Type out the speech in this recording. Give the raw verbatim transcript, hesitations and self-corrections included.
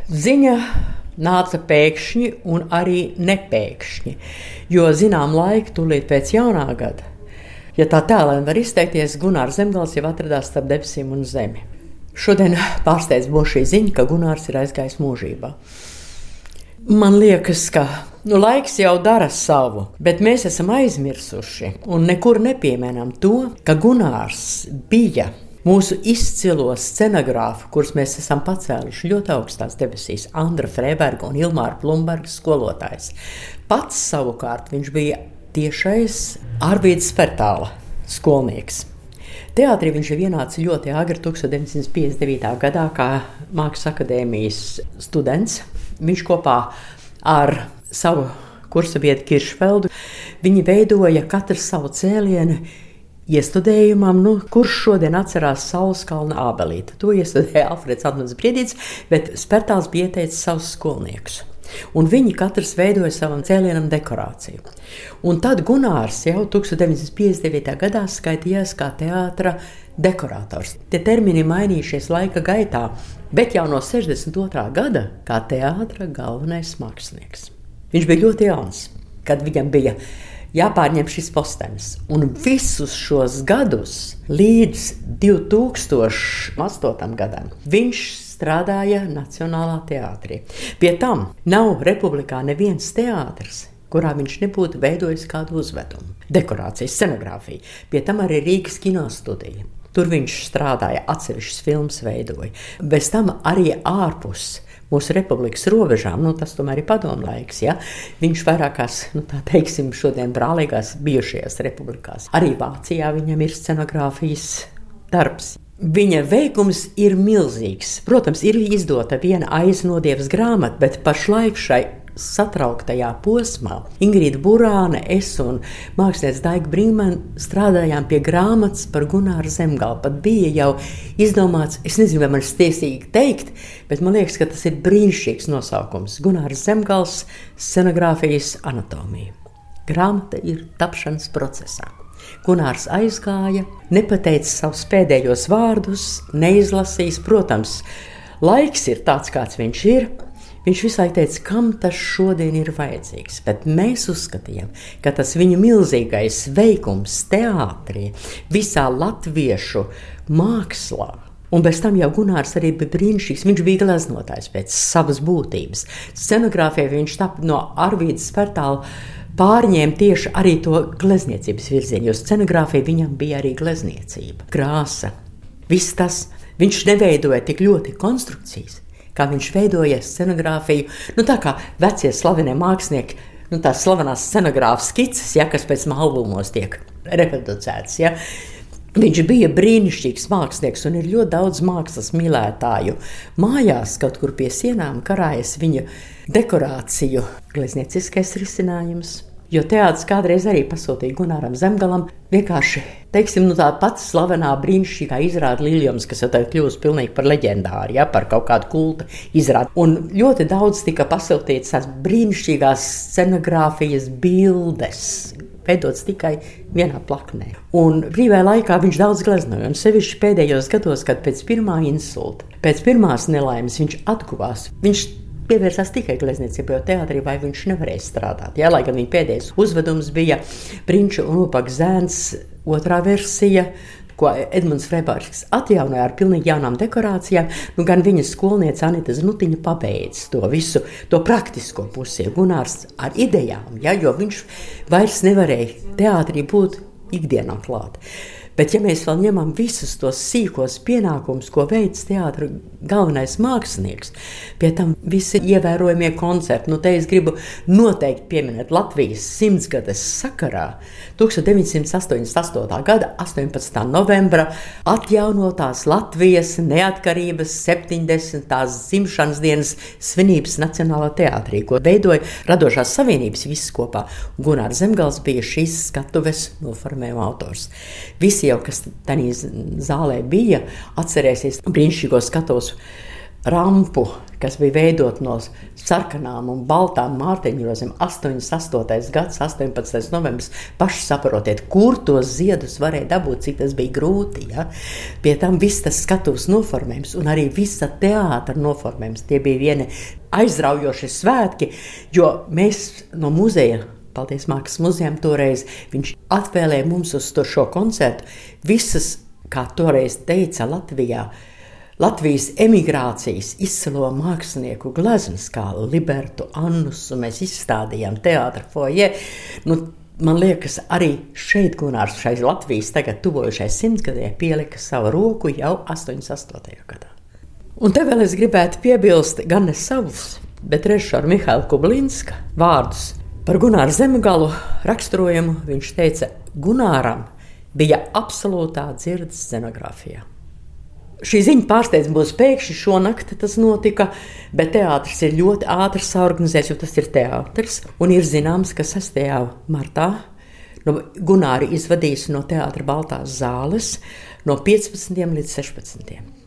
Ziņa nāca pēkšņi un arī nepēkšņi, jo zinām laiku tūlīt pēc jaunā gada, ja tā tēlēn var izteikties, Gunārs Zemgals jau atradās starp debesīm un zemi. Šodien pārsteidz mūs šī ziņa, ka Gunārs ir aizgājis mūžībā. Man liekas, ka nu, laiks jau dara savu, bet mēs esam aizmirsuši un nekur nepieminam to, ka Gunārs bija mūsu izcilo scenogrāfu, kurus mēs esam pacēluši ļoti augstās debesīs, Andra Freiberga un Ilmāra Plumberga skolotājs. Pats savukārt viņš bija tiešais Arvīda Spertāla skolnieks. Teātrī viņš ir ienācis ļoti agri tūkstoš deviņsimt piecdesmit devītā gadā kā Mākslas akadēmijas students. Viņš kopā ar savu kursabiedru Kiršfeldu, viņi veidoja katrs savu cēlienu iestudējumam, nu, kurš šodien atcerās Saules kalna ābelīti. To iestudēja Alfreds Admons Briedītis, bet Spertāls bija ieteicis savus skolniekus. Un viņi katrs veidoja savam cēlienam dekorāciju. Un tad Gunārs jau tūkstoš deviņsimt piecdesmit devītā gadā skaitījās kā teātra dekorators. Te termini mainījušies laika gaitā, bet jau no sešdesmit otrā gada kā teātra galvenais mākslinieks. Viņš bija ļoti jauns, kad viņam bija jāpārņem šis postenis. Un visus šos gadus līdz divi tūkstoši astotam gadam viņš strādāja Nacionālā teātrī. Pie tam nav republikā neviens teātris, kurā viņš nebūtu veidojis kādu uzvedumu, dekorāciju, scenogrāfiju. Pie tam arī Rīgas kinostudija. Tur viņš strādāja, atsevišķas filmas veidoja. Bez tam arī ārpus mūsu republikas robežām, nu tas tomēr ir padomlaiks, ja? Viņš vairākās, nu tā teiksim, šodien brālīgās bijušajās republikās. Arī Vācijā viņam ir scenogrāfijas darbs. Viņa veikums ir milzīgs. Protams, ir izdota viena aiznodievas grāmata, bet pašlaik šai satrauktajā posmā Ingrīda Burāne, es un mākslinieks Daiga Brīmane strādājām pie grāmatas par Gunāru Zemgalu. Pat bija jau izdomāts, es nezinu, vai man ir tiesīgi teikt, bet man liekas, ka tas ir brīnišķīgs nosaukums. Gunārs Zemgals scenogrāfijas anatomija. Grāmata ir tapšanas procesā. Gunārs aizgāja, nepateica savus pēdējos vārdus, neizlasīs. Protams, laiks ir tāds, kāds viņš ir. Viņš visu laiku teica, kam tas šodien ir vajadzīgs, bet mēs uzskatījām, ka tas viņa milzīgais veikums teātrī, visā latviešu mākslā, un bez tam jau Gunārs arī bija brīnišķīgs, viņš bija gleznotājs pēc savas būtības. Scenogrāfijā viņš tap no Arvīda Spertāla pārņēma tieši arī to glezniecības virzienu, jo scenogrāfija viņam bija arī glezniecība, krāsa, viss tas. Viņš neveidoja tik ļoti konstrukcijas, kā viņš veidoja scenogrāfiju, nu tā kā vecie slavenie mākslinieki, nu tās slavenās scenogrāfa skices, ja, kas pēc albumos tiek reproducētas, ja. Viņš bija brīnišķīgs mākslinieks un ir ļoti daudz mākslas mīlētāju. Mājās kaut kur pie sienām karājas viņa dekorāciju gleznieciskais risinājums, jo teātris kādreiz arī pasūtīja Gunāram Zemgalam vienkārši, teiksim, nu tā pati slavenā brīnišķīgā izrāda Liljums, kas jau tagad kļūst pilnīgi par leģendāru, ja, par kaut kādu kulta izrādi. Un ļoti daudz tika pasūtīts tās brīnišķīgās scenogrāfijas bildes, veidots tikai vienā plaknē. Un brīvajā laikā viņš daudz gleznoja, un sevišķi pēdējos gados, kad pēc pirmā insulta, pēc pirmās nelaimes viņš atguvās, viņš pievērsās tikai glezniecībai, jo teātrī vai viņš nevarēja strādāt. Jā, lai gan viņa pēdējais uzvedums bija Prinča un Ubaga zēns, otrā versija, ko Edmunds Freibergs atjaunoja ar pilnīgi jaunām dekorācijām, nu gan viņa skolniece Anita Znutiņa pabeidz to visu, to praktisko pusi, Gunārs ar idejām, ja, jo viņš vairs nevarēja teātrī būt ikdienā klāt. Bet ja mēs vēl ņemam visus tos sīkos pienākumus, ko veids teātra galvenais mākslinieks, pie tam visi ievērojamie koncerti, nu te es gribu noteikti pieminēt Latvijas simtsgades sakarā, tūkstoš deviņsimt astoņdesmit astotā gada astoņpadsmitā novembra atjaunotās Latvijas neatkarības septiņdesmitās dzimšanas dienas svinības Nacionālā teātrī, ko veidoja Radošās savienības viss kopā. Gunārs Zemgals bija šīs skatuves noformējuma autors. Visi jau, kas tanī zālē bija, atcerēsies brīnišķīgo skatos rampu, kas bija veidot no sarkanām un baltām mārciņrozēm. astoņdesmit astotais gads, astoņpadsmitais novembris. Paši saprotiet, kur tos ziedus varēja dabūt, cik tas bija grūti. Ja? Pie tam viss tas skatuves noformējums un arī visa teātra noformējums. Tie bija vieni aizraujoši svētki, jo mēs no muzeja, paldies Mākslas muzejam toreiz, viņš atvēlēja mums uz to šo koncertu visas, kā toreiz teica Latvijā, Latvijas emigrācijas izcilo mākslinieku gleznas, kā Libertu, Annusu, mēs izstādījām teātra foje. Nu, man liekas, arī šeit Gunārs šai Latvijas tagad tuvojušai simtgadē pielika savu roku jau astoņdesmit astotajā gadā. Un te vēl es gribētu piebilst gan ne savus, bet režisoru Mihāla Kublinska vārdus. Par Gunāru Zemgalu raksturojumu viņš teica, Gunāram bija absolūtā dzirdes scenogrāfijā. Šī ziņa pārsteidz būs pēkšņi šonakt tas notika, bet teātris ir ļoti ātri saorganizēts, jo tas ir teātris. Un ir zināms, ka sestajā martā no Gunāri izvadīs no teātra Baltās zāles no piecpadsmitiem līdz sešpadsmitiem.